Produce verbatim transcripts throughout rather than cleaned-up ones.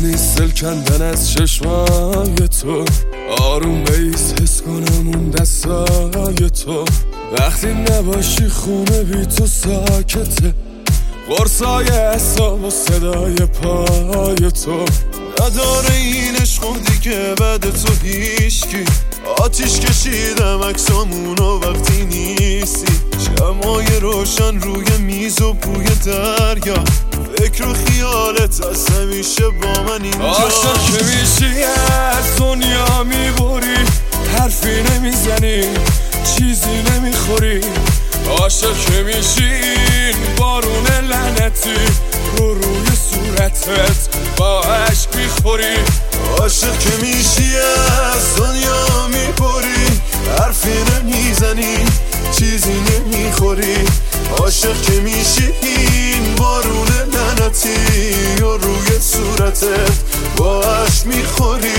نیست دل کندن از چشمای تو، آروم بیس حس کنم اون دستای تو. وقتی نباشی خونه بی تو ساکته، قرصای اعصاب و صدای پای تو. نداره این عشق دیگه بعد تو هیچکی، آتیش کشیدم عکسامونو وقتی نیستی. شمای روشن روی میز و بوی دریا، فکر و خیالت از همیشه با من اینجا. عاشق که میشی از دنیا میبری، حرفی نمیزنی چیزی نمیخوری. عاشق که میشی این بارون لعنتی رو روی صورتت با عشق میخوری. عاشق که میشی از دنیا میبری، حرفی نمیزنی چیزی نمیخوری. عاشق که میشی این بارون لعنتی رو روی صورتت با عشق میخوری.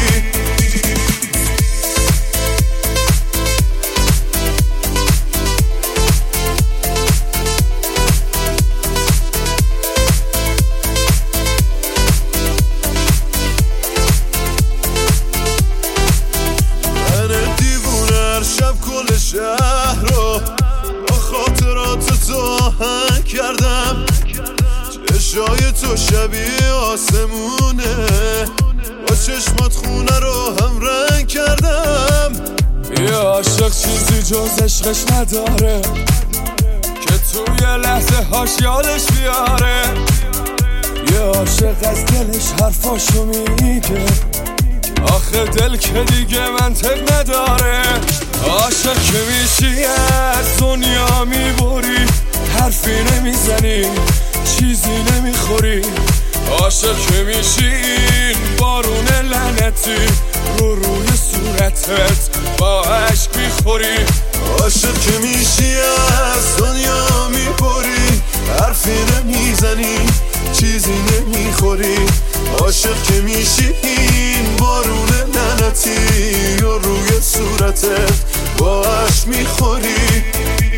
شهر رو با خاطرات تو آهنگ کردم، چشای تو شبیه آسمونه، با چشمات خونه رو هم رنگ کردم. یه عاشق چیزی جز عشقش نداره که توی لحظه هاش یادش بیاره. یه عاشق از دلش حرفاشو میگه، آخه دل که دیگه منطق نداره. عاشق که میشی از دنیا میبری، حرفی نمیزنی چیزی نمیخوری. عاشق که میشی این بارون لعنتی رو روی صورتت با عشق میخوری. عاشق که میشی از دنیا میبری، حرفی نمیزنی چیزی نمیخوری. عاشق که میشی این بارون لعنتی رو روی صورتت با عشق میخوری.